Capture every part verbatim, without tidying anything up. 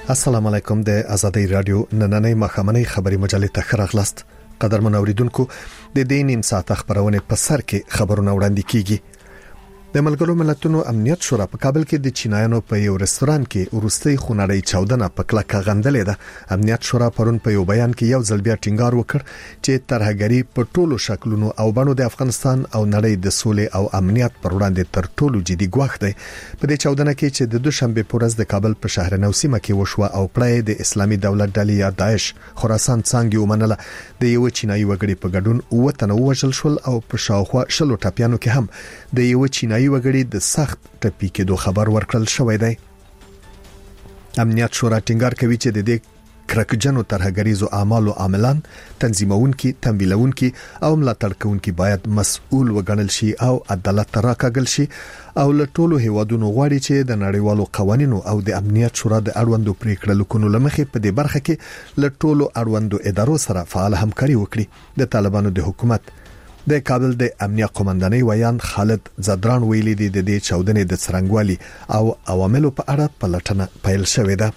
السلام علیکم د آزادۍ رادیو نننۍ مخامنۍ خبري مجلې ته خراغلاست. قدرمن اوریدونکو د دې نیم ساعت خبرونه په سر کې خبرونه وړاندې کیږي. د ملګرو ملتونو امنیت شورا په کابل کې د چینایانو په یو رستوران کې ورستۍ خونړۍ چاودنه په کلکه غندلې ده. امنیت شورا پرون په یو بیان کې یو ځل بیا ټینګار وکړ چې ترهګری په ټولو شکلونو او بڼو د افغانستان او نړۍ د سولې او امنیت پر وړاندې تر ټولو جدي ګواښ دی. په دې چاودنه کې چې د دوشنبه په ورځ د کابل په شهر نو سیمه کې وشوه او پړای د اسلامي دولت ډلې یا داعش خراسان څنګه ومنله، د یو چینایي وګړي په ګډون اوه تنه وژل شول او په شاوخوا شلو ټاپیانو کې هم د یو چینایي وګړي د سخت ټپي کېدو خبر ورکړل شوی دی. امنیت شورا ټینګار کوي چې د دې کرکجنو ترهګریزو اعمالو عاملان، تنظیمونکي، تمویلونکي او ملاتړ کوونکي باید مسؤل وګڼل شي او عدالت ته راکاږل شي او له ټولو هیوادونو غواړي چې د نړیوالو قوانینو او د امنیت شورا د اړوندو پریکړو لکونو لمخې په دې برخه کې له ټولو اړوندو ادارو سره فعال همکاري وکړي. د طالبانو د حکومت د کابل د امنیت قومندانۍ ویان خالد زدران ویلي دي د دې چاودنې د څرنګوالي او عواملو په اړه پلټنه پیل شوې ده.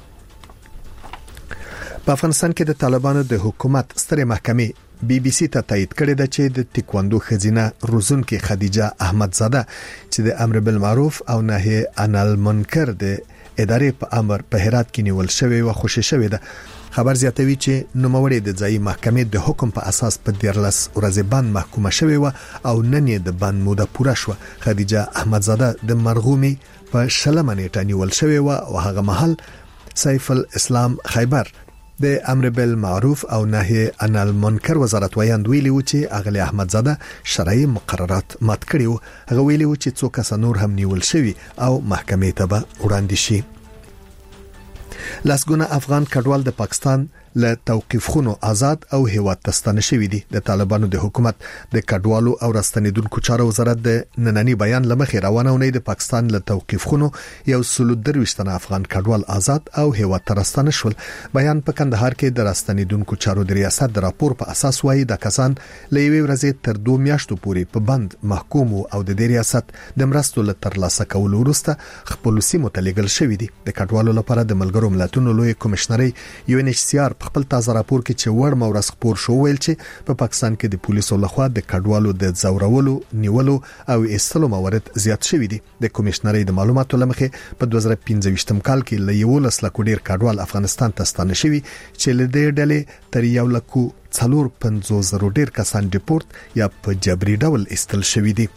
په افغانستان کې د طالبانو د حکومت ستره محکمې بي بي سي ته تایید کړی دی چې د تکواندو خزینه روزونکي خدیجه احمدزاده چې د امر بالمعروف او نهي عن المنکر د ادارې په امر په هرات کې نیول شوی او خوشی شوی ده. خبر زیاتوي چې نوموړی د ځایي محکمې د حکم په اساس په دیرلس ورځې بند محکومه شوی و او نن یې د بند موده پوره شو. خدیجه احمدزاده د مرغومي په شلمه نیټه نیول شوی و او هغه مهال سیف الاسلام خیبر د امر بالمعروف او نهي عن المنکر وزارت ویاند ویلي و چې اغلی احمدزاده شرعي مقررات مات کړي و. هغه ویلي و چې څو کس نور هم نیول شوی او محکمې ته به وړاندې شي. لاسګونه افغان کډوال د پاکستان له توقيف خونو آزاد او هیواد تستانه شوی دي. د طالبانو د حکومت د کډوالو او راستنیدونکو چارو وزارت د نننی بیان لمخې روانه ونې د پاکستان له توقيف خونو یو سل درويشتنه افغان کډوال آزاد او هیواد ترستانه شول. بیان په کندهار کې د راستنیدونکو چارو د ریاست د راپور په اساس وایي د کسان له یوې ورځې تر دوه میاشتو پورې په بند محکوم او د دې ریاست د مرستو له ترلاسه کولو وروسته خپل سیمو ته لېږل شوی دي. د کډوالو لپاره د ملګرو ملتونو لوی کمشنري یو ان ایچ سی آر خپل تازه راپور کې چې وړ مورس خبر شو ویل چې په پاکستان کې د پولیسو لخوا د کډوالو د زورولو، نیولو او ایستلو موارد زیات شوي دي. د کمشنري د معلوماتو لمخې په دوه زره پنځه کال کې له یو لس لک ډیر کډوال افغانستان ته ستانه شوي چې له دې ډلې تر یو لک څلور پنځوس زره ډیر کسان ډیپورت یا په جبري ډول ایستل شوي دي.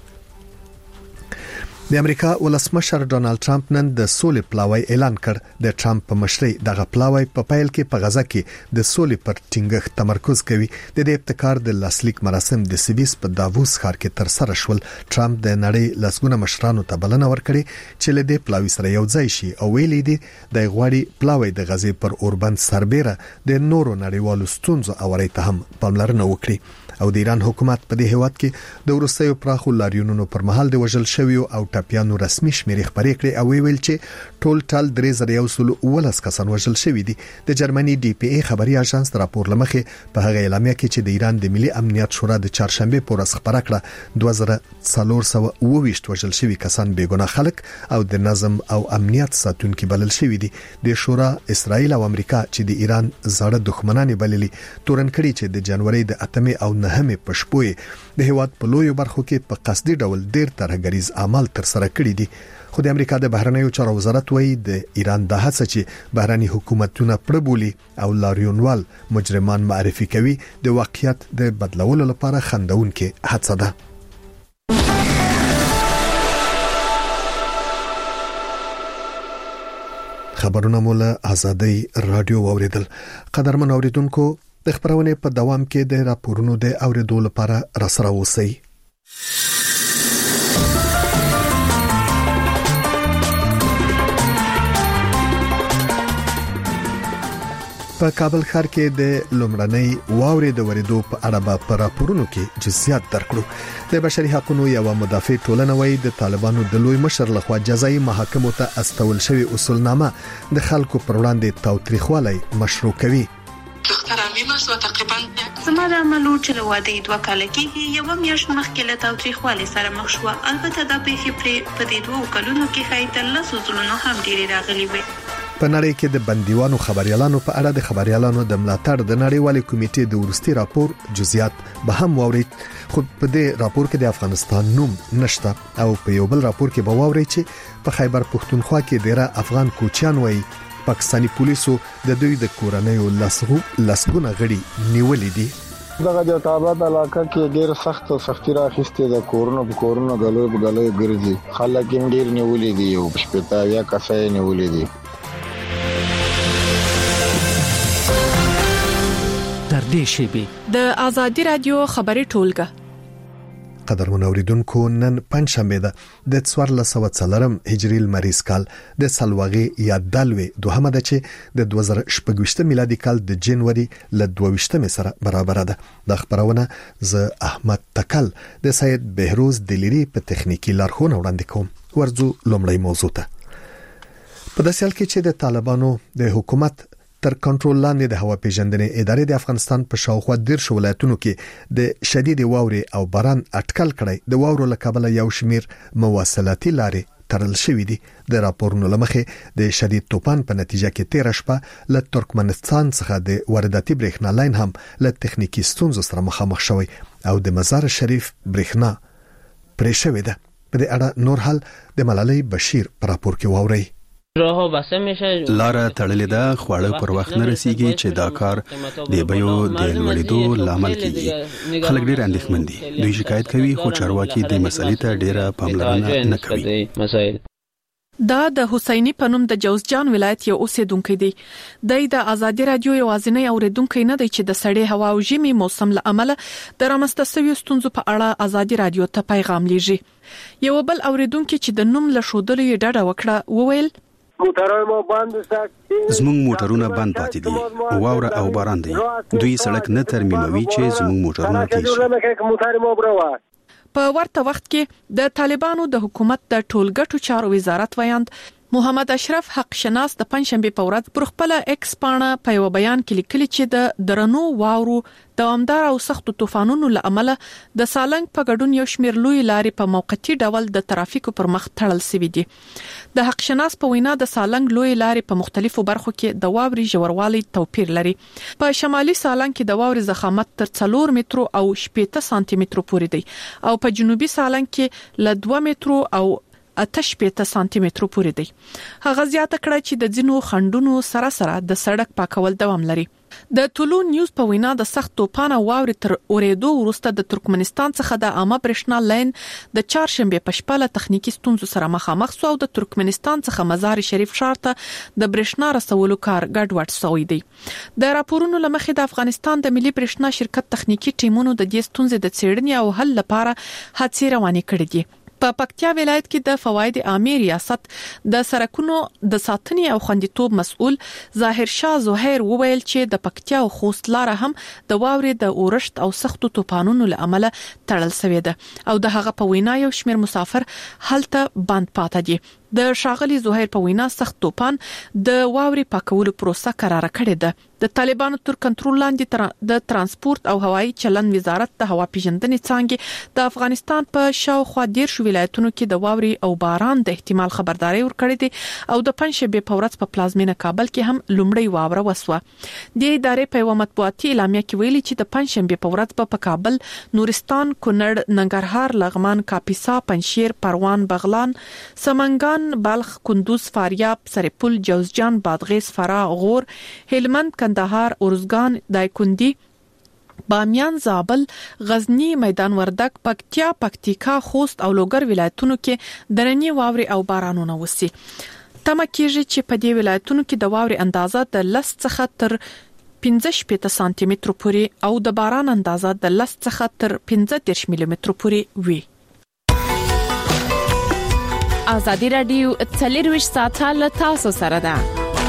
د امریکا ولسمشر ډونالد ټرمپ نن د سولې پلاوی اعلان کړ. د ټرمپ په مشرۍ دغه پلاوی په پیل کې په غزا کې د سولې پر ټینګښت تمرکز کوي. د دې ابتکار د لاسلیک مراسم د سویس په داووس ښار کې تر سره شول. ټرمپ د نړۍ لسګونه مشرانو ته بلنه ورکړي چې له دې پلاوی سره یو ځای شي او ویلي دي د غواړي پلاوی د غزې پر اوربند سربېره د نورو نړیوالو ستونزو اوري ته هم پاملرنه وکړي. او د ایران حکومت په دې هیواد کې د وروستیو پراخو لاریونونو پر مهال د وژل شویو او ټاپیانو رسمي شمیرې خبرې کړې او ویل چې ټول ټال درې زره یو سل ولس کسان وژل شوی دي. د جرمني ډي پی ای خبري اژانس راپور لمخې په هغه اعلامیه کې چې د ایران د ملي امنیت شورا د چهارشنبه پر ورځ خبره کړه دوه زره څلور سوه اوه ویشت وژل شوی کسان بیګناه خلک او د نظم او امنیت ساتونکي بلل شوی دي. د شورا اسرائیل او امریکا چې د ایران زړه دښمنان بللي تورن کړي چې د جنوري د اتمې او نهمې په شپوې د هیواد په لویو برخو کې په قصدي ډول ډیر ترهګریز اعمال تر سره کړي دي. خو د امریکا د بهرنیو چارو وزارت وایي د ایران د هڅه چې بهرني حکومتونه پربولي او لاریونوال مجرمان معرفي کوي د واقعیت د بدلولو لپاره خندونکې هڅه ده. خبرونه مولا آزادۍ رادیو اوریدل. قدرمن اوریدونکو د خبرونه په دوام کې د راپورونو د اوریدو لپاره را سره اوسئ. په کابل ښار کې د لومړنۍ واورې د وریدو په اړه په راپورونو کې جزئیات درکړو. د بشري حقوقو یو مدافع ټولنه وایي د طالبانو د لوی مشر لخوا جزایي محاکمو ته استول شوی اصولنامه د خلکو پر وړاندې تاوتریخوالی مشروع کوي. احترامي مسو تقریبا زما د عملو چې له واده دوه کال کېږي یو میاشت مخکې له تاوتریخوالي سره مخ شو. البته دا پیښې په دې دوه کلونو کې خایته لاسو ځلونو هم ډېری راغلي وي. په نړۍ کې د بندیوانو خبريالانو په اړه د خبريالانو د ملاتړ د نړیوالې کمیټې د ورستي راپور جزئیات به هم واورید، خو په دې راپور کې د افغانستان نوم نشته او په یو بل راپور کې به واوري چې په خیبر پښتونخوا کې ډیره افغان کوچیان وایي پاکستانی پولیسو د دوی د کورنیو لسغو لسګونه غړي نیولې دي. دغه د تابعات علاقه کې ډیر سخت او سختي راخسته د کورونو په کورونو غلوي غلوي ګرځي، خلک یې ډیر نیولې دي او شپږ یا کسای نیولې دي. تر دې شیبي د آزادي رادیو خبري ټولګه قدرمن اوریدونکو نن پنځشنبه ده د څوارلس سوه څلورم هجري لمریز کال د سلواغي یا دلوي دوهمه ده چې د دوه زره شپږ میلادي کال د جنوري ل دوه ویشتمه سره برابر ده. د خبرونه ز احمد تکل د سید بهروز دلیری په تخنیکی لارښوونه وړاندې کوم. ورځو لومړی موضوع ته په داسې حال کې چې د طالبانو د حکومت تر کنټرول لاندې د هوا پیژندنې ادارې د افغانستان په شاوخوا دیرش ولایتونو کې د شدید واوري او باران اټکل کړي، د واورو له کبله یو شمیر مواصلاتي لارې تړل شوې دي. د راپورونو لمخې د شدید طوفان په نتیجه کې تیر شپه له ترکمنستان څخه د وارداتي برېښنا لاین هم له تخنیکی ستونزو سره مخامخ شوی او د مزار شریف برېښنا پرې شوې ده. په دې اړه نور حال د ملالۍ بشیر پر راپور کې واوري. راهو بسته میشه، لاره تړلې ده، خواړه پر وخت نه رسیږي چې دا کار د بیو د لوړېدو لامل کیږي. خلک ډېر اندېښمن دي، دوی شکایت کوي خو چارواکي د مسلې ته ډېره پاملرنه نه کوي. دا د حسینی په نوم د جوزجان ولایت یو اوسیدونکو دی. د آزادي رادیو یوازینی اوریدونکو نه دی چې د سړې هوا او ژمي موسم له امله د رامنځته شویو ستونزو په اړه آزادي رادیو ته پیغام لیږي. یو بل اوریدونکو چې د نوم له شودلو یې ډډه وکړه وویل موټرونه بند ساتي، زموږ موټرونه بند پاتې دي، واوره او باران دی، دوی سړک نه ترمیموي چې زموږ موټرونه تېر شي. په ورته وخت کې د طالبانو د حکومت د ټولګټو چارو وزارت ویاند محمد اشرف حق شناس د پنځشنبه په ورځ پر خپل ایکس پاڼه په یو بیان کې لیکلي چې د درنو واورو دوامدار او سخت طوفانونو له امله د سالنګ په ګډون یو شمېر لوی لارې په موقتی ډول د ترافیکو پر مخ تړل شوې دي. د حق شناس په وینا د سالنګ لوی لارې په مختلفو برخو کې د واوري ژوروالی توپیر لري. په شمالي سالنګ کې د واوري ضخامت تر څلور مترو او شپږ سانتي مترو پورې دی او په جنوبي سالنګ کې له دوه مترو او اته شپږ سانتي مترو پورې دی. هغه زیاته کړه چې د ځینو خندونو سره سره د سړک پاکول دوام لري. د ټولو نیوز په وینا د سخت طوفان او واوري تر اورېدو وروسته د ترکمنستان څخه د عامه برېښنا لاین د چهارشنبه په شپه له تخنیکی ستونزو سره مخامخ شو او د ترکمنستان څخه مزار شریف ښار ته د برېښنا رسولو کار ګډوډ شوی دی. د راپورونو لمخې د افغانستان د ملي برېښنا شرکت تخنیکی ټیمونو د دې ستونزې د څېړنې او حل لپاره هڅې روانې کړې دي. په پکتیا ولایت کې د فواید عامه ریاست د سرکونو د ساتنې او خوندیتوب مسؤل ظاهر شاه زهیر وویل چې د پکتیا او خوست لار هم د واوري د اورښت او سختو طوفانونو له امله تړل شوې ده او د هغه په وینا یو شمېر مسافر هلته بند پاتې دي. د شاغلي زهیر په وینا سخت طوفان د واوري پاکولو پروسه قرار کړې ده. د طالبانو تر کنټرول لاندې د ترانسپورت او هوایي چلند وزارت د هوا پیژندنې څانګې د افغانستان په شاوخوا دیرش ولایتونو کې د واوري او باران د احتمال خبرداري ورکړې ده او د پنځشنبه په ورځ په پلازمینه کابل کې هم لومړی واوره وسوه. د ادارې په یو مطبوعاتي اعلامیه کې ویلي چې د پنځشنبه په ورځ په کابل، نورستان، کونړ، ننګرهار، لغمان، کاپیسا، پنجشیر، پروان، بغلان، سمنګان، بلخ، کندوز، فاریاب، سرپل، جوزجان، بادغیس، فراه، غور، هلمند، کندهار، ارزګان، دایکنډي، بامیان، زابل، غزنی، میدان وردګ، پکتیا، پکتیکا، خوست او لوګر ولایتونو کې درنې واوري او بارانونه وسي. تمه کېږي چې په دې ولایتونو کې د واوري اندازه د لس څخه تر پنځه شپږ سانتي مترو پورې او د باران اندازه د لس څخه تر پنځه دېرش ملي مترو پورې وي. آزادي رادیو څلرویشت ساعته له تاسو سره ده.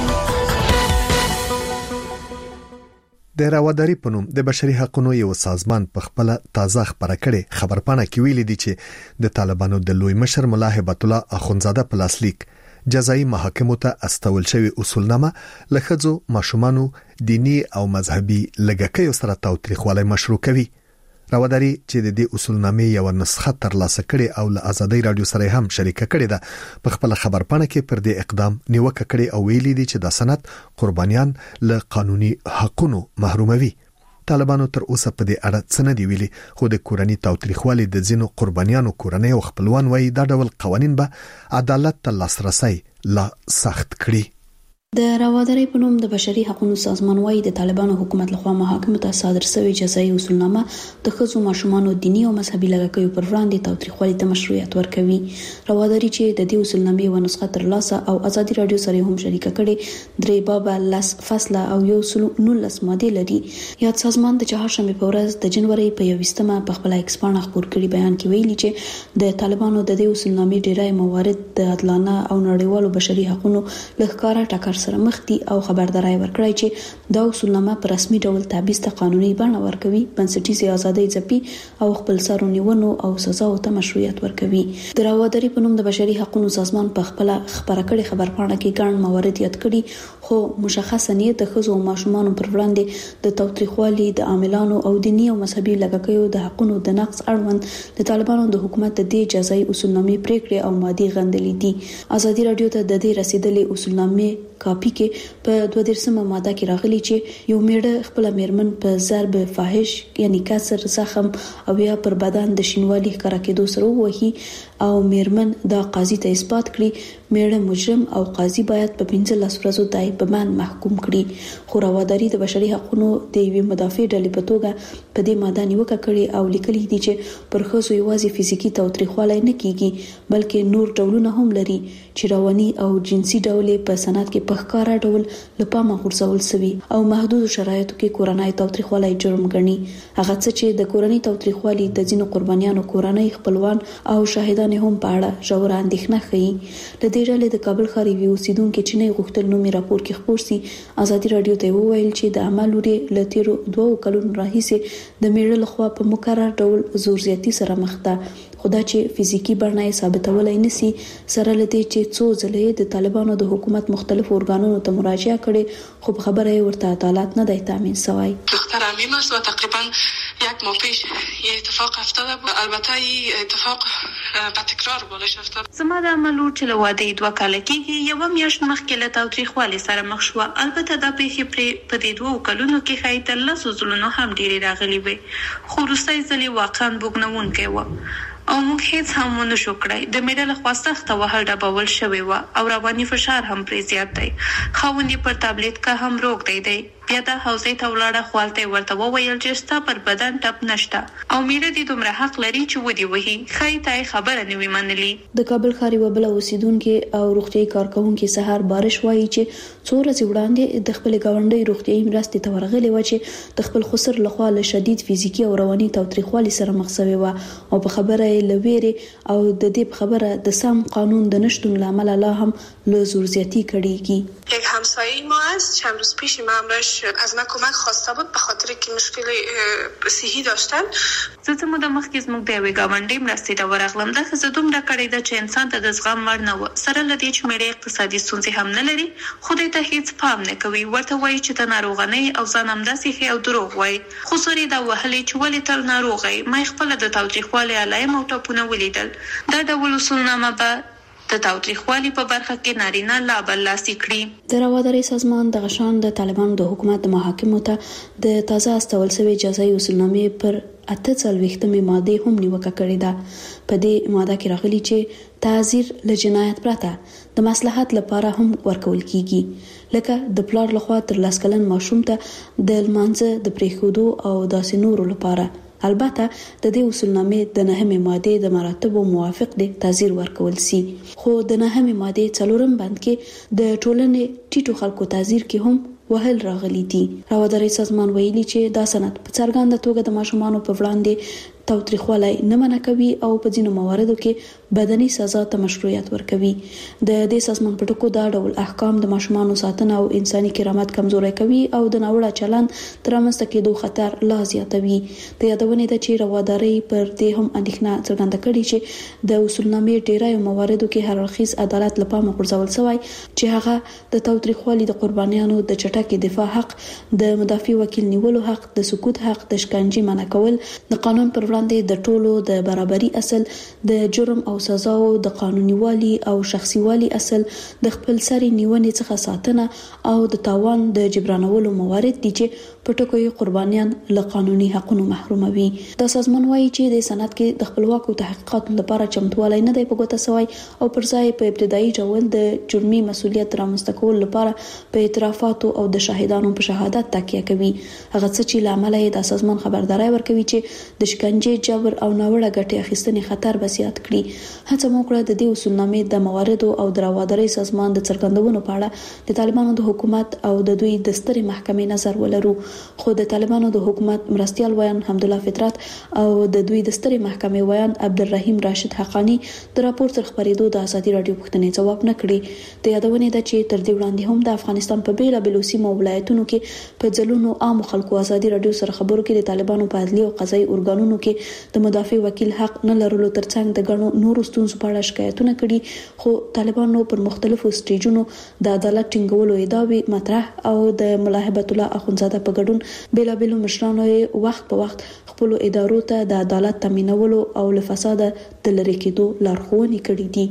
د راوداري په نوم د بشري حقوقو یو سازمان په خپل تازه خبره کړي خبرپاڼه کې ویلي دي چې د طالبانو د لوی مشر ملا هبت الله اخونزاده په لاسلیک جزایي محاکمو ته استول شوی اصولنامه لخذو ماشومانو دینی او مذهبي لګکې سره تاوتریخوالی مشروع کوي. راوداري چې د دې اصولنامې یو نسخه ترلاسه کړي او له ازادي رادیو سره هم شریک کړي ده په خپل خبرپاڼه کې پر دې اقدام نیوکه کړي او ویلي دي چې د سند قربانیان له قانوني حقوقو محروموي. طالبانو تر اوسه په دې اړه څه نه دی ویلي، خو د کورنۍ تاوتریخوالي د ځینو قربانیانو کورنۍ او خپلوان وایي دا ډول قوانين به عدالت ته لاسرسي لا سخت کړي. د راوداري په نوم د بشري حقوقو سازمان وايي د طالبانو حکومت لخوا محاکمو ته صادر شوی جزایي اصولنامه د ښځو ماشومانو دینی او مذهبي لګښتونو پر وړاندې تاوتریخوالي ته مشروعیت ورکوي. راوداري چې د دې اصولنامې و نسخه ترلاسه او ازادي رادیو سره هم شریک کړي درې باب لاس فصله او یو سل نولس ماده لري. یاد سازمان د چهارشنبه په ورځ د جنوري په یوویشتمه په خپل ایکس باندې خبر کړي بیان کې ویلي چې د طالبانو د دې اصولنامې ډیری موارد د عدالانه او نړیوالو بشري حقوقو لخکاره ټکر سره مخ دي او خبرداري ورکړی چې دا اصولنامه په رسمي ډول تعبیز ته قانوني بڼه ورکوي، بنسټیزه ازادي ځپي او خپل سرونیونو او سزاو ته مشروعیت ورکوي. د راوداري په نوم د بشري حقوقو سازمان په خپل خبره کړي خبرپاڼه کې ګڼ موارد یاد کړي، خو مشخصه نیت د ښځو او ماشومانو پر وړاندې د تاوتریخوالي د عاملانو او دینی او مذهبي لګښتونو د حقوقو د نقض اړوند د طالبانو د حکومت د دې جزایي اصولنامې پریکړې او مادي غندلې دي. ازادي رادیو ته د دې رسیدلې اصولنامې کاپی کې په دوه درسمه ماده کې راغلي چې یو میړه خپل میرمن په ضرب فاحش یعنی کسر زخم او یا پر بدن د شینوالي ښکارا کېدو سره وهي او میرمن دا قاضي ته اثبات کړي میړه مجرم او قاضي باید په پنځلس ورځو دای په باندې محکوم کړي. خو راوداري د بشري حقوقو د یوې مدافع ډلې په توګه په دې ماده نیوکه کړي او لیکلي دي چې پر ښځو یوازې فزیکی تاوتریخوالی نه کیږي بلکې نور ډولونه هم لري چې رواني او جنسي ډول په سند کې په ښکارا ډول لپاره غورځول شوی او محدود شرایطو کې کورنۍ تاوتریخوالی جرم ګڼي. هغه څه چې د کورنۍ تاوتریخوالی د ځینو قربانیانو کورنۍ خپلوان او شاهدان هم په اړه ژور اندېښنه ښيي. د دې ډلې د کابل ښار یو اوسیدونکو چې نه غوښتل نومي راپور کې خبر سي ازادي رادیو ته وویل چې د عمل لري لتیرو دوه کلونو راهیسې د میړه لخوا په مکرر ډول زور زیاتی سره مخ ده، خدا چې فزیکی بڼه ثابتولای نسی سره لته چې څو ځلې د طالبانو د حکومت مختلف ارګانونو ته مراجعه کړي خو خبره ورته عدالت نه دی تامین شوی. دختر عمیم است و تقریبا یک ماه پیش یه اتفاق افتاده بود. البته این اتفاق به تکرار بولش افتاد. زما د عملو چې له واده دوه کال کېږي یو میاشت مخکې له تاوتریخوالي سره مخ شو. البته دا پیښې پرې په دې دوه کلونو کې خای تر لاسو ځلونو هم ډېری راغلي وي، خو وروستۍ ځلې واقعا بوګنونکې و او موږ هیڅ هم ونه شو کړای. د میډل لخوا سخته وهل ډبول شوی و او رواني فشار هم پرې زیات دی. خاوندې پر ټابلیټ کا هم روغ دی دی بیا د حوزې ته ولاړه خپلته ورته وویل چې ستا پر بدن ټپ نشته او میړه دې دومره حق لري چې ودی وਹੀ خای ته خبره نه وی منلي. د کابل ښار یو بل اوسیدونکو او روغتيایي کارکونکو سهار بارش وایي چې څو ورځې وړاندې د خپل گاونډي روغتيایي مرستې ته ورغلي و چې د خپل خسر لخوا له شدید فزیکی او رواني تاوتریخوالي سره مخ شوی و او په خبره لويري او د دې خبره د سم قانون د نشټون لامل لا هم له زور زیاتی کړيږي. یک همسایه ما است چند روز پیش امامش از من کمک خواسته بود به خاطر که مشکل صحی داشتن. زه ته مده مخکې زموږ د یوې گاونډي مرستې ته ورغلم. دا ښځه دومره کړې ده چې انسان ته د زغم وړ نه و، سره له دې چې میړه اقتصادي ستونزې هم نه لري خو دې ته هیڅ پام نه کوي. ورته وایي چې ته ناروغه نه او ځان همداسې ښه او دروغ وایي. خو سوري دا وهلې چې ولې تل ناروغه یې. ما خپل د تاوتریخوالي علایم او ټاپونه ولیدل. دا ډول اصولنامه به د تاوتریخوالي په برخه کې نارینه لا بل لاسي کړي. د راوداري سازمان د غشان د طالبانو د حکومت د محاکمو ته د تازه استول شوی جزایي اصولنامې پر اته څلوېښتمې ماده هم نیوکه کړې ده. په دې ماده کې راغلي چې تعزیر له جنایت پرته د مصلحت لپاره هم ورکول کیږي، لکه د پلار لخوا تر لاس کلن ماشوم ته د لمانځه د پریښودو او داسې نورو لپاره. البته د دې اصولنامې د نهمې ماده د مراتبو موافق دي تعزیر ورکول سي، خو د نهمې ماده څلورم بند کې د ټولنې ټیټو خلکو تعزیر کې هم وهل راغلي دي. راوداري سازمان ویلي چې دا سند په څرګنده توګه د ماشومانو په وړاندې تاوتریخوالی نه منع کوي او په ځینو مواردو کې بدني سزا ته مشروعیت ورکوي. د دې سازمان په ټکو دا ډول احکام د ماشومانو ساتنه او انساني کرامت کمزوري کوي او د ناوړه چلند تر رامنځته کېدو خطر لا زیاتوي. د یادونې د چې رواداري پر دې هم اندېښنه څرګنده کړې چې د اصولنامې ډیری مواردو کې هر اړخیز عدالت لپاره غورځول شوی چې هغه د تاوتریخوالي د قربانیانو د چټکې دفاع حق، د مدافع وکیل نیولو حق، د سکوت حق، د شکنجې منع کول، د قانون پر وړاندې د ټولو د برابرۍ اصل، د جرم او سزاو د قانوني او شخصي والی اصل، د خپل سري نیونې څخه ساتنه او د تاوان د جبرانولو موارد دي چې په ټکو یې قربانیان له قانوني حقوقو محروموي. دا سازمان وایي چې د صنعت کې د خپلواکو تحقیقاتو لپاره چمتووالی نه دی په ګوته شوی او پر ځای په ابتدایي ډول د جرمي مسؤلیت رامنځته کول لپاره په اعترافاتو او د شاهدانو په شهادت تکیه کوي. هغه څه چې لامل یې د سازمان خبرداري ورکوي چې د شکنجې، جبر او ناوړه ګټې اخیستنې خطر به زیات کړي. هڅه مو کړه د دې اصولنامې د مواردو او د رواداري سازمان د څرګندونو په اړه د طالبانو د حکومت او د دوی د سترې محکمې نظر ولرو. خو د طالبانو د حکومت مرستيال ویان حمدالله فطرت او د دوی د سترې محکمې ویان عبدالرحیم راشد حقانی د راپور تر خبرېدو د ازادي رادیو پوښتنې ځواب نه کړي. د یادونې ده چې تر دې وړاندې هم د افغانستان په بیلابېلو سیمو او ولایتونو کې په ځلونو عام خلکو ازادي رادیو سره خبرو کې د طالبانو په عدلي او قضایي ارګانونو کې د مدافع وکیل حق نه لرلو ترڅنګ د ګڼو نورو ستونزو په اړه شکایتونه کړي. خو طالبانو پر مختلفو سټیجونو د عدالت ټینګولو ادعاوې مطرح او د ملاحبت الله اخونزاده په ګډون بیلابېلو مشرانو یې وخت په وخت خپل ادارو ته د عدالت تامینولو او له فساد د لری کېدو لارښوونې کړې دي.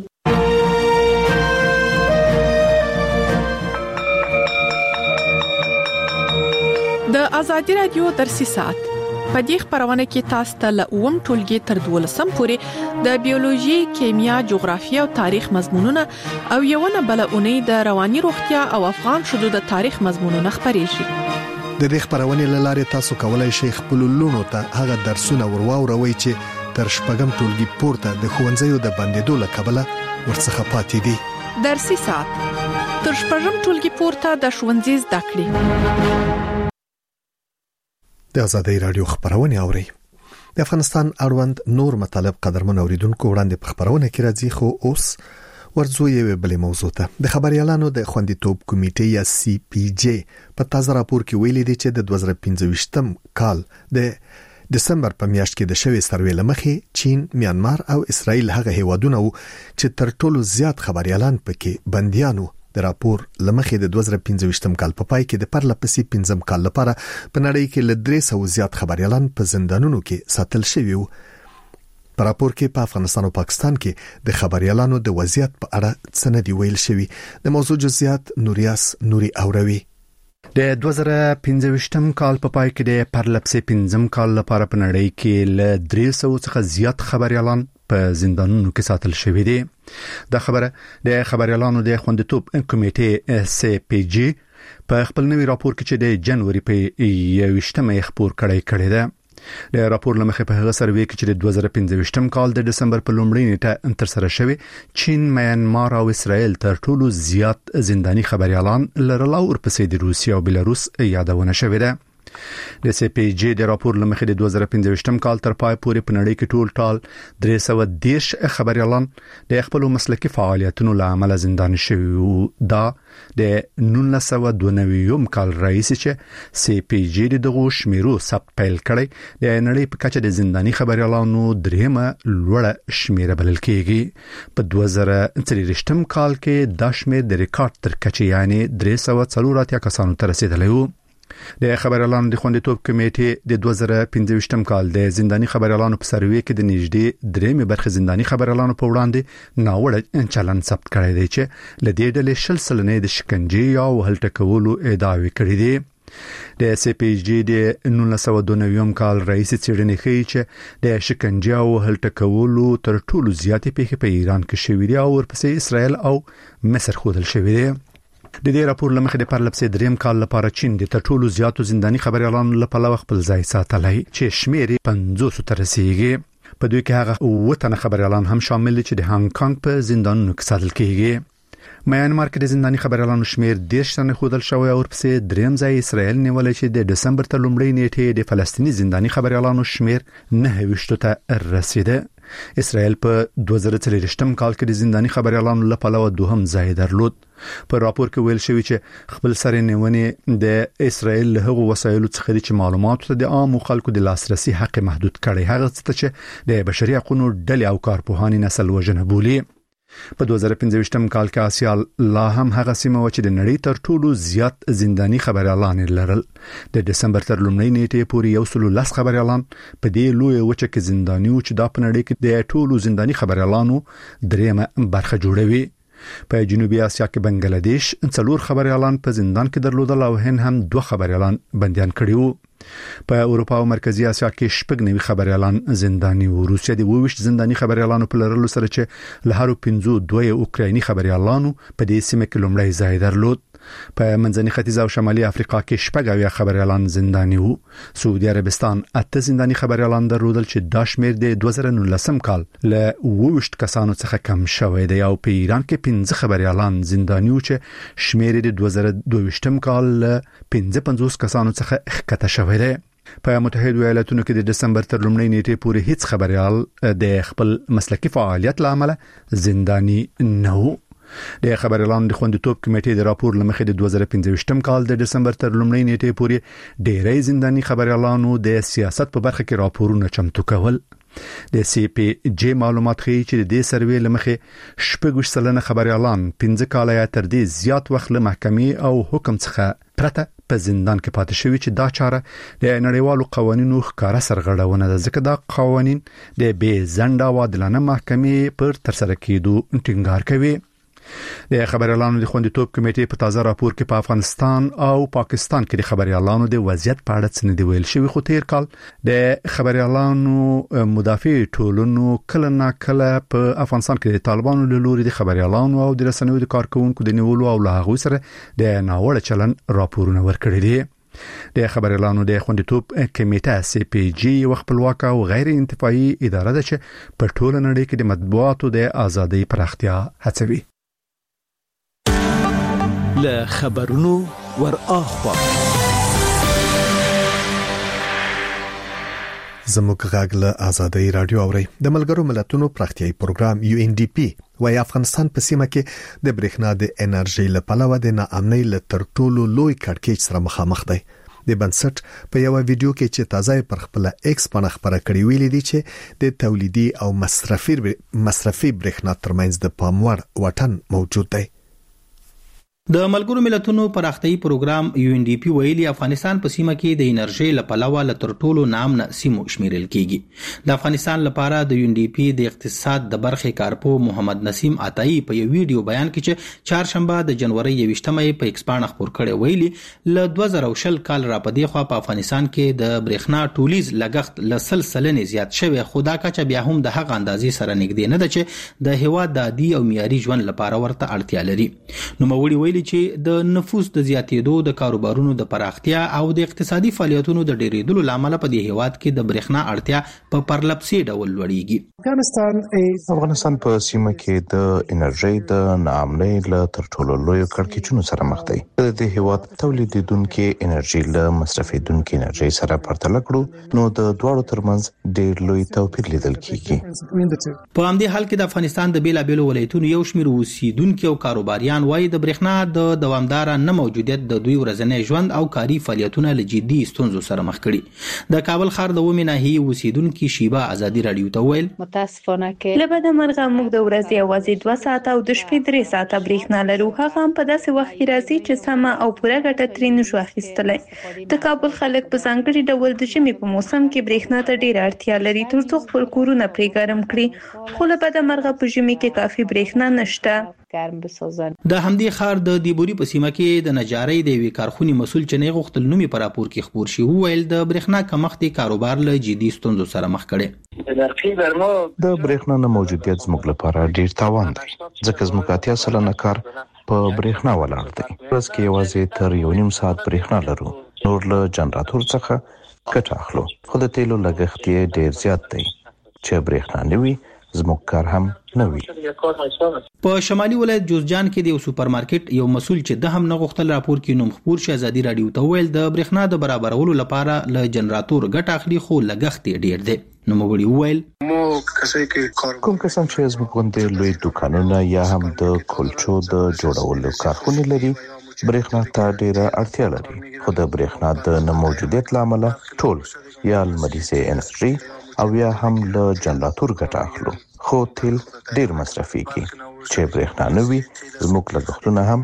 د ازادي رادیو درسي ساعت په دې خبرونه کې تاسو ته له اوم ټولګي تر دولسم پورې د بیولوژي، کیمیا، جغرافیه او تاریخ مضمونونه او یوونه بل اونۍ د رواني روغتیا او افغان شذو د تاریخ مضمونونه خبرېږي. د دې خبرونه لاره تاسو کولای شئ خپل لونو ته هغه درسونه ورواوروي چې تر شپږم ټولګي پورته د ښوونځیو د بندیدو لکبله ورڅخه پاتې دي. درسي ساعت تر شپږم ټولګي پورته د ښوونځي زده کړې. د ازادي رادیو خبرونه اوري. د افغانستان اړوند نور مطالب قدرمن اوریدونکو وړاندې په خبرونه کې راځي، خو اوس ورځو یو بلې موضوع ته. د خبريالانو د خوندیتوب کمیټې یا سی پی جی په تازه راپور کې ویلي دي چې د دوه زره پنځه ویشتم کال د دسمبر په میاشت کې د شوې سروې لمخې چین، میانمار او اسرائیل هغه هیوادونه وو چې تر ټولو زیات خبريالان پکې بنديانو. د راپور لمخې د دوه زره پنځه ویشتم کال په پای کې د پرلپسې پنځم کال لپاره په نړۍ کې ل درې سوه زیات خبريالان په زندانونو کې ساتل شوي وو. په راپور کې په افغانستان او پاکستان کې د خبريالانو د وضعیت په اړه څه نه دی ویل شوی. د موضوع جزئیات نوریاس نوري اوروي. د دوه زره پنځه ویشتم کال په پای کې د پرلپسې پنځم کال لپاره په نړۍ کې ل درې سوه څخه زیات خبريالان په زندانونو کې ساتل شوي دي. دا خبره د خبريالانو د خوندیتوب کمیټې سی پی جی په خپل نوي راپور کې چې د جنوري په یوویشتمه خبر کړی کړی ده. د راپور لمخې په هغه سروې کې چې د دوه زره پنځه ویشتم کال د دسمبر په لومړۍ نیټه تر سره شوی، چین، میانمار او اسرائیل تر ټولو زیات زنداني خبريالان لرل او ورپسې د روسیې او بلاروس یادونه شوې ده. د سی پی جی د راپور لمخې د دوه زره پنځه ویشتم کال تر پای پورې په نړۍ کې ټول ټال درې سوه دېرش خبريالان د خپل مسلکي فعالیتونو له امله زنداني شوي وو. دا د نولس سوه دوه نوي کال رئیس چې سی پی جی دغه شمیرو ثبت پیل کړی د نړۍ په کچه د زنداني خبريالانو دریمه لوړه شمیره بلل کېږي. په دوه زره څلوېښتم کال کې دا شمیر د ریکارډ تر کچې یعنی درې سوه څلور اتیا کسانو ته رسیدلی وو. د خبريالانو د خوندیتوب کمیټې د دوه زره پنځه ویشتم کال د زنداني خبريالانو په سروې کې د نږدې درېمې برخې زنداني خبريالانو په وړاندې ناوړه چلند ثبت کړی دی چې ل دې ډلې شل سلنې د شکنجې او هلټ کولو ادعاوې کړې دي. د سی پی جی د نولس سوه دوه نوي کال رئیس څېړنې ښیي چې د شکنجې او هلټ کولو تر ټولو زیاتې پیښې په ایران کې شوې دي او ورپسې اسرائیل او مصر ښودل شوې دي. د دې راپور لمخې د پرلپسې دریم کال لپاره چین د تر ټولو زیاتو زنداني خبريالانو لپاره خپل ځای ساتلی چې شمیر پنځوس ته رسیدي. په دوی کې هغه اووه تنه خبريالان هم شامل دي چې د هانګ کانګ په زندانونو کې ساتل کېږي. میانمار کې د زنداني خبريالانو شمیر دیرش تنه خودل شوی او ورپسې دریم ځای اسرائیل نیولې چې د دسمبر تر لومړۍ نیټې د فلسطینی زنداني خبريالانو شمیر نه وشتو ته رسیده. اسرائیل په دوه زره څلورم کال کې د زنداني خبريالانو لپاره دوهم ځای درلود. په راپور کې ویل شوی چې خپل سره نیونې د اسرائیل له هغو وسایلو څخه د معلوماتو ته د عام خلکو د لاسرسي حق محدود کړي، هغه څه چې د بشري حقوقو ډلې او کارپوهان نسل وژنه بولي. په دوه زره پنځه کال کې آسیا لا هم هغه سیمه و چې د نړۍ تر ټولو زیات زنداني خبريالان لرل. د دسمبر تر لومړۍ نیټې پورې یو سل لس خبريالان په دې لوی وچه کې زنداني او چې دا په نړۍ کې د ټولو زنداني خبريالانو دریمه برخه جوړوي. په جنوبي اسیا کې بنگلاديش څلور خبريالان په زندان کې درلودل او هند هم دوه خبريالان بنديان کړي وو. په اروپا او مرکزی اسیا کې شپږ نوي خبريالان زنداني وو. روسیا د وویشت زنداني خبريالانو په لرلو سره چې له هرو پنځو دوه اوکرایني خبريالانو په دې سیمه کې لومړی ځای درلود. په منځني ختیځ او شمالي افریقا کې شپږ اویا خبريالان زنداني وو. سعودي عربستان اته زنداني خبريالان درلودل چې دا شمیر د دوه زره نولسم کال له وویشت کسانو څخه کم شوی دی. او په ایران کې پنځه خبريالان زنداني وو چې شمیر د دوه زره دوهشتم کال له پنځه پنځوس کسانو څخه ښکته شوی دی. په متحده ایالاتونو کې د دسمبر تر لومړۍ نیټې پورې هیڅ خبريال د خپل مسلکي فعالیت لامل زنداني نه وو. د خبريالانو د خوندیتوب کمیټې د راپور لمخې د دوه زره پنځه کال د دسمبر تر لومړۍ نیټې پورې ډېری زنداني خبريالانو د سیاست په برخه کې راپورونه چمتو کول. د سی پی جی معلومات ښیي چې د دې سروې لمخې شپږ سلنه خبريالان پنځه کاله یا تر دې زیات وخت له محکمې او حکم څخه پرته په زندان کې پاتې شوی چې دا چاره د نړیوالو قوانینو ښکارا سرغړونه ده، ځکه دا قوانین د بې ځنډه او عادلانه محکمې پر ترسره کېدو ټینګار کوي. د خبريالانو د خوندیتوب کمیټې په تازه راپور کې په افغانستان او پاکستان کې د خبريالانو د وضعیت په اړه څه نه دی ویل شوی، خو تیر کال د خبريالانو مدافع ټولنو کله نا کله په افغانستان کې د طالبانو له لوري د خبريالانو او د رسنیو د کارکونکو د نیولو او له هغه سره د ناوړه چلن راپورونه ورکړي دي. د خبريالانو د خوندیتوب کمیټه سی پی جی یو خپلواکه او غیر انتفاعي اداره ده چې په ټوله نړۍ کې د مطبوعاتو د ازادۍ پراختیا هڅوي. له خبرونو ور اخوا زموږ غږ له آزادۍ رادیو اوري. د ملګرو ملتونو پراختیاي پروګرام یو ان ډي پی وايي افغانستان په سیمه کې د برېښنا د انرژي لپاره د ناامنۍ له تر ټولو لوی کړکېچ سره مخامخ دی. د بنسټ په یو ویډیو کې چې تازه پر خپل ایکس باندې خبره کړې ویلي دي چې د تولیدي او مصرفي مصرفي برېښنا ترمنځ د پاموړ وټن موجود دی. د ملګرو ملتونو پراختیاي پروګرام یو ان ډي پی ویلي افغانستان په سیمه کې د انرژي لپاره ل تر ټولو نامنه سیمو شمیرل کیږي. د افغانستان لپاره د یو ان ډي پی د اقتصاد د برخې کارپو محمد نسیم عطایی په یو ویډیو بیان کې چې چهارشنبه د جنوري یویشتمې په ایکس باندې خبر کړي ویلي ل دوه زره شل کال را پدې خو په افغانستان کې د برېښنا ټولیز لګښت ل سلسله زیات شوی، خدا کچه بیا هم د هغه اندازې سره نږدې نه ده چې د هوا د عادي او معیاري ژوند لپاره ورته اړتیا لري. نو موري ویلي چې د نفوس د زیاتېدو، د کاروبارونو د پراختیا او د اقتصادي فعالیتونو د ډېرېدلو لامل په دې هیواد کې د برېښنا اړتیا په پرلپسې ډول لوړېږي. افغانستان افغانستان په سیمه کې د انرژي د ناامنۍ له تر ټولو لوی کړکېچونو سره مخ دی. د دې هیواد تولیدونکو انرژي له مصرفیدونکو انرژي سره پرتله کړو نو د دواړو ترمنځ ډېر لوی توپیر لیدل کیږي. په همدې حال کې د افغانستان د بیلابېلو ولایتونو یو شمېر اوسیدونکو او کاروباریان وايي د برېښنا د دوامدار نه موجودیت د دوی ورځنی ژوند او کاري فعالیتونه له جدي ستونزو سره مخ کړي. د کابل ښار د ومه ناحیه اوسیدونکو شیبه ازادي رادیو ته ویل متاسفانه کې لبد مرغه موږ د ورځې اوازې دوه ساعته او د شپې درې ساعته برېښنا لرو، هغه هم په داسې وخت کې راځي چې سمه او پوره ګټه ترې نشو اخیستلای. د کابل خلک په ځانګړي ډول د ژمي په موسم کې برېښنا ته ډېر اړتیا لري ترڅو خپل کورونه پرې ګرم کړي، خو لبد مرغه په ژمي کې کافي برېښنا نشته. د همدې ښار د دیبوري په سیمه کې د نجارۍ د یوې کارخونې مسول چې نه غوښتل نومي په راپور کې خبر شي وویل د برېښنا کمښت کاروبار له جدي ستونزو سره مخ کړي. د برېښنا نه موجودیت زموږ لپاره ډیر تاوان دی ځکه زموږ اتیا سلنه کار په برېښنا ولاړ دی. ورځ کې یوازې تر یو نیم ساعت برېښنا لرو، نور له جنراتور څخه ګټه اخلو، خو د تیلو لګښت یې ډیر زیات دی. چې برېښنا نه وي زموږ کار هم نه وي. په شمالي ولایت جوزجان کې د یو سوپرمارکټ یو مسول چې د هم نه غوښتل راپور کې نوم خبر شي ازادي رادیو ته ویل د برېښنا د برابرولو لپاره له جنراتور ګټه اخلي خو لګښت ډیر دی. نو موږ ویل کوم کسان چې زموږ غونډې لوی دکانونه یا هم د کلچو د جوړولو کارخونه لري برېښنا ته ډیره اړتیا لري، خو د برېښنا د نه موجودیت لامل ټول یا لمریزه انرژي او یا هم له جنراتور ګټه اخلو، خو تیل ډیر مصرفيږي چې برېښنا نه وي زموږ لګښتونه هم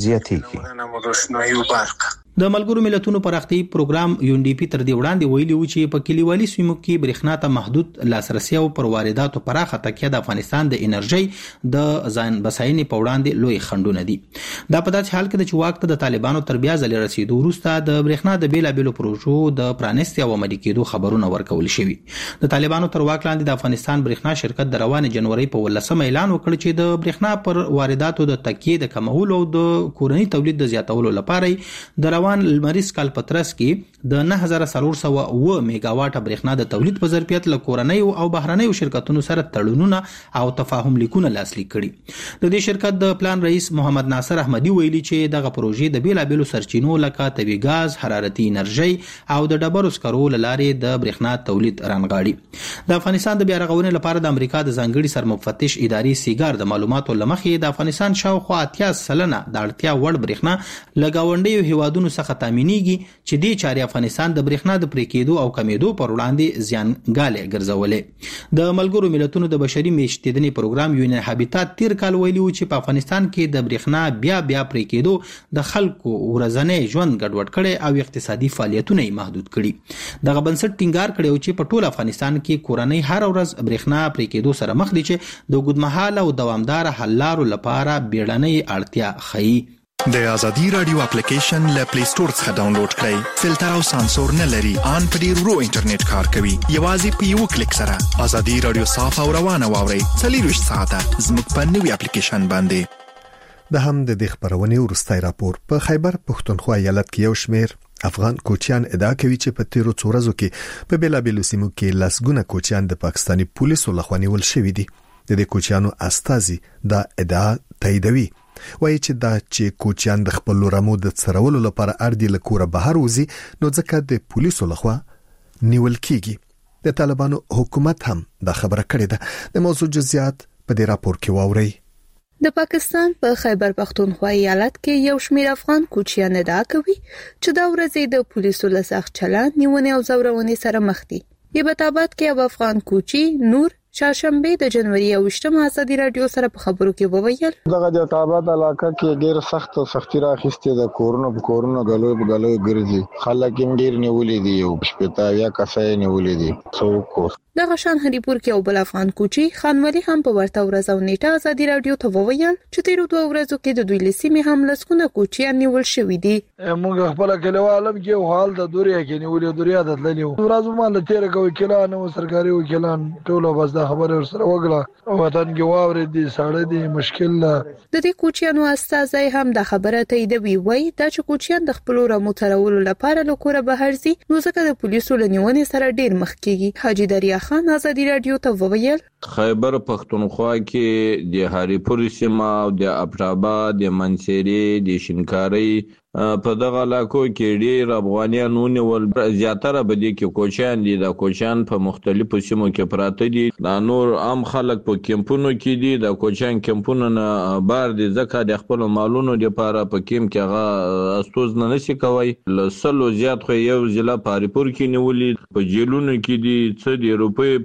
زیاتېږي. د ملګرو ملتونو پراختیايي پروګرام یو ان ډي پی تر دې وړاندې ویلي و چې په کلیوالي سیمو کې برېښنا ته محدود لاسرسي او پر وارداتو پراخه تکیه د افغانستان د انرژي د ځان بساینې په وړاندې لوی خنډونه دي. دا په داسې حال کې د چې واک ته د طالبانو تر بیا ځل رسیدو وروسته د برېښنا د بیلابېلو پروژو د پرانیستي او عملي کېدو خبرونه ورکول شوي. د طالبانو تر واک لاندې د افغانستان برېښنا شرکت د روان جنوري په ولسمه اعلان وکړ چې د برېښنا پر وارداتو د تکیه د کمولو او د کورني تولید د زیاتولو لپاره د روان لمریز کال پترس کې د نه هزار څلور سوه اوه میگا واټه برېښنا د تولید په ظرفیت له کورنۍ او بهرنۍ شرکتونو سره تړونونه او تفاهم لیکونه لاسلیک کړي. د دې شرکت د پلان رئیس محمد ناصر احمدي ویلي چې دغه پروژې د بیلابېلو سرچینو لکه طبیعي ګاز، حرارتي انرژي او د ډبرو سکرو لارې د برېښنا تولید رانغاړي. د افغانستان د بیا رغونې لپاره د امریکا د ځانګړي سرمفتش ادارې سیګار د معلوماتو لمخې د افغانستان شاوخوا اتیا سلنه د اړتیا وړ برېښنا لګاونډیو هیوادونو څخه تامینېږي چې دې چارې افغانستان د برېښنا د پرې کېدو او کمیدو پر وړاندې زیانګالې ګرځولې. د ملګرو ملتونو د بشري میشتېدنې پروګرام یو ان هابیتات تیر کال ویلي و چې په افغانستان کې د برېښنا بیا بیا پرې کېدو د خلکو ورځنی ژوند ګډوډ کړي او اقتصادي فعالیتونه یې محدود کړي. دغه بنسټ ټینګار کړی و چې په ټول افغانستان کې کورنۍ هر ورځ برېښنا پرې کېدو سره مخ دي چې د اوږدمهاله او دوامدار حل لارو لپاره بیړنۍ اړتیا ښیي. د ازادي رادیو اپلیکیشن له پلی سٹور څخه ډاونلوډ کړئ. فلټر او سانسور نه لري، ان په ډیر ورو انټرنیټ کار کوي. یوازې په یو کلیک سره ازادي رادیو صاف او روانه واورئ. څلور ساعته زموږ په نوې اپلیکیشن باندې. د هم د خبرونې ورستای راپور په خیبر پښتونخوا ایالت کې یو شمیر افغان کوچیان ادعا کوي چې په تیرو څو ورځو کې په بیلابېلو سیمو کې لسګونه کوچیان د پاکستاني پولیسو لخوا نیول شوي دي. د دې کوچیانو استازي دا ادعا تاییدوي، وایي چې دا چې کوچیان د خپل رمو د څرولو لپاره اړدي له کوره بهر وځي نو ځکه د پولیسو لخوا نیول کیږي. د طالبانو حکومت هم دا خبره کړې ده. د موضوع جزئیات په دې راپور کې واورئ. د پاکستان په خیبر پښتونخوا ایالت کې یو شمېر افغان کوچیان ادعا کوي چې دا ورځې د پولیسو له سخت چلند، نیونې او ځورونې سره مخ دي. یبتابات کې یو افغان کوچی نور چهارشنبه د جنوري یوویشتمه ازادي رادیو سره په خبرو کې وویل دغه د تابعات علاقه کې ډیر سخت سختي راخسته د کورونو په کورونو غلوي غلوي ګرځي. خلک هم ډیر نیولې دي او شپږ یا کسای نیولې دي. څوک دغه شان هریپور کې یو بل افغان کوچی خانولي هم په ورته ورځ او نیټه ازادي رادیو ته وویل چې تیرو دوه ورځو کې د دوی لسیمې هم لسکونه کوچیان نیول شوې دي. موږ خپل کلیوالم کې حال د دوریا کې نیولې دوریا د تللی ورځو مال تیر کوي کلان او سرکاري وکیلان ټول بس د خبره سره وګړه وطن کې واورې دي ساړه دي مشکل ده. د دې کوچیانو استازي هم د خبره تاییدوي، وایي دا چې کوچیان د خپل رمو ترولو لپاره له کوره بهر ځي نو ځکه د پولیسو لنیونې سره ډیر مخ کیږي. حاجی دریا خان ازادي رادیو ته وویل خیبر پښتونخوا کې د هریپور سیمه او د ابټاباد د منصيري د شینکاري په دغه علاقو کې ډیر افغانان ونیول. زیاتره به دي کې کوچیان دي. د کوچیان په مختلفو سیمو کې پراته دي. د نور عام خلک په کیمپونو کې دي. د کوچیان کیمپونو نه بار دي ځکه د خپل مالونو لپاره په کیم کې هغه استوز نه نشي کوي. لسلو زیات خو یو ضلع په هریپور کې نیولې په جیلونو کې دي. څه د روپې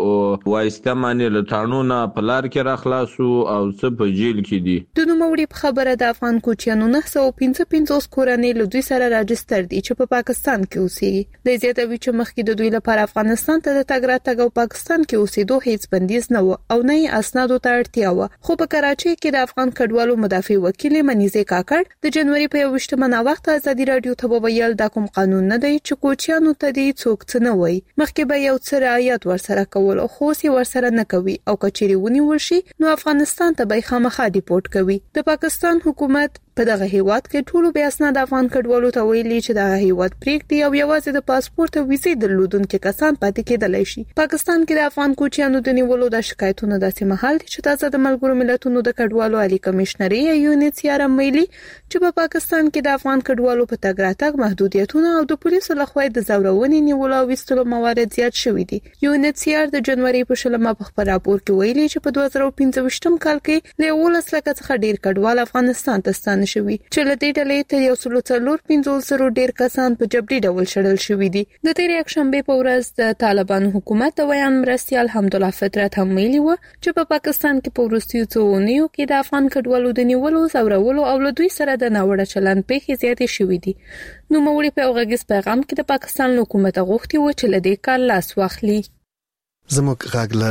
په واسطه باندې له تانونه په لار کې راخلاصو او څه په جیل کې دي. د نوموړي خبره د افغان کوچیانو نه سو پنځه پنځه اوس کورنۍ له دوی سره راجستر دي چې په پاکستان کې اوسېږي. د زیاتوي چې مخکې د دوی لپاره افغانستان ته د تګ راتګ او پاکستان کې اوسېدو هیڅ بندیز نه و او نه یې اسنادو ته اړتیا و. خو په کراچۍ کې د افغان کډوالو مدافع وکیل منیزه کاکړ د جنوري په یوویشتمه نا وخت ازادي رادیو ته وویل دا کوم قانون نه دی چې کوچیانو ته دې څوک څه نه وایي. مخکې به یو څه رعایت ورسره کول او خو سي ورسره نه کوي او کچېری ونی ورشي نو افغانستان ته به خامخا ډیپورت کوي. د پاکستان حکومت په دغه هیواد کې ټولو بیا اسناد افغان کډوالو ته ویلي چې دغه هیواد پریکړي او یوازې د پاسپورت او ویزې درلودونکو کسان پاتې کېدلای شي. پاکستان کې د افغان کوچیانو د نیولو د شکایتونو داسې مهال دي چې تازه د ملګرو ملتونو د کډوالو عالی کمشنري یا یونیسیار ویلي چې په پاکستان کې د افغان کډوالو په تګ راتګ محدودیتونه او د پولیسو لخوا د زورونې نیولو او وستلو موارد زیات شوي دي. یونیسیار د جنوري په شلمه په خبر راپور کې ویلي چې په دوه زره پنځه کال کې له ولس لکه څخه ډیر کډوال افغانستان ته ستانه شوي چې له دې ډلې ته یو سل څلور پنځوس زره ډیر کسان په جبري ډول شړل شوي دي. د تیرې یکشنبه په ورځ د طالبانو حکومت د ویان مرستيال حمدالله فطرت هم ویلي و چې په پاکستان کې په وروستیو څو اونیو کې د افغان کډوالو د نیولو زورولو او له دوی سره د ناوړه چلند پیښې زیاتې شوې دي. نو موري په اوغږیس پیغام کې د پاکستان حکومت غوښتي و چې له دې کار لاس واخلي. زموږ غاګل